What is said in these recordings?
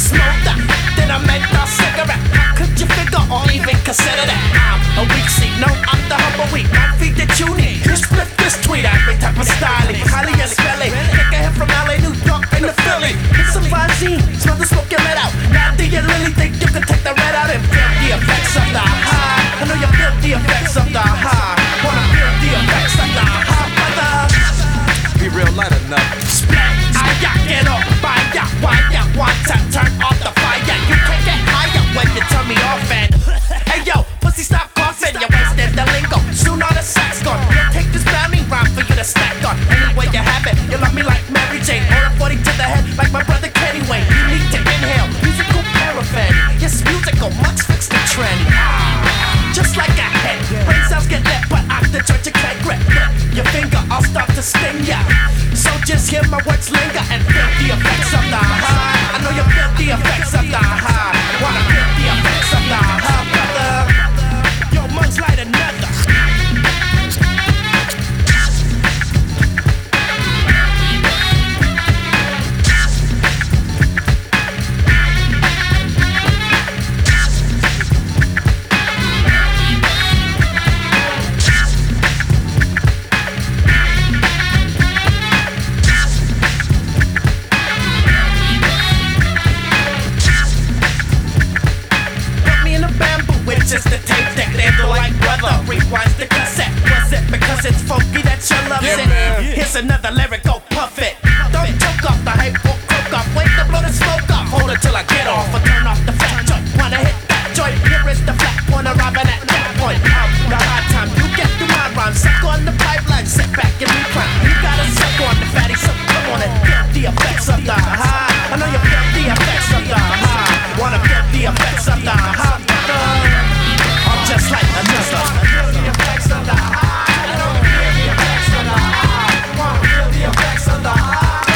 smoke that, then I make a cigarette. Could you figure or even consider that I'm a weak seat? No, I'm the humble weak. My feet that you need. You split this tweet, every type of styling. Highly and spelling. Take a hit from LA, New York, and the Philly. It's some Visine, smell the smoke you let out. Now do you really think you can take the red out and feel the effects of the high? I know you feel the effects of the high. Wanna feel the effects of the high, brother? Be real light enough. Splat, I yak it up, buy ya, why ya, one tap, turn off the fire. You can't get higher when you turn me off and hey yo, pussy stop coughing, you wasted the lingo. Soon all the sax gone. Take this bounty rhyme for you to stack on. Anyway you have it, you love me like Mary Jane. Or a 40 to the head like my brother Kenny Wayne. You need to inhale, musical paraffin. Yes, musical, much fix the trend. Just like a head, brain cells get lit, but I'm the judge you can't grip. Your finger, I'll start to sting ya. So just hear my words linger and feel the effects of the high. I know you feel the effects of the high. Wanna feel the effects of the high, brother? Yo, much like another. Just the tape deck, handle like brother. Rewinds the cassette. Was it because it's funky that you love it? Here's another lyric, go puff it. Don't choke off the hype or croak off. Wait to blow the smoke off. Hold it till I get off or turn off the fat joint. Wanna hit that joint? Here is the flat corner, robbing at that point. The hard time, you get through my rhyme. Suck on the pipeline, sit back and recline. You gotta suck on the fatty, so come on and feel the effects of the high. I know you feel the effects of the high. Wanna feel the effects of the high. Just like another. Feel the effects of the high. I don't feel the effects of the high. Wanna feel the effects of the high.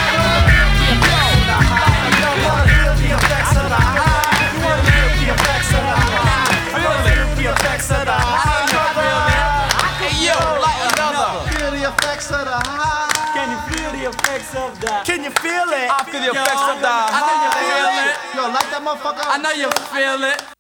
Wanna feel the effects of the high. Wanna feel the effects of the high. Wanna feel the effects of the high. Hey yo, light another. Feel the effects of the high. Can you feel the effects of that? Can you feel it? I feel the effects of the high. I know you feel it. Yo, light that motherfucker up. I know you feel it.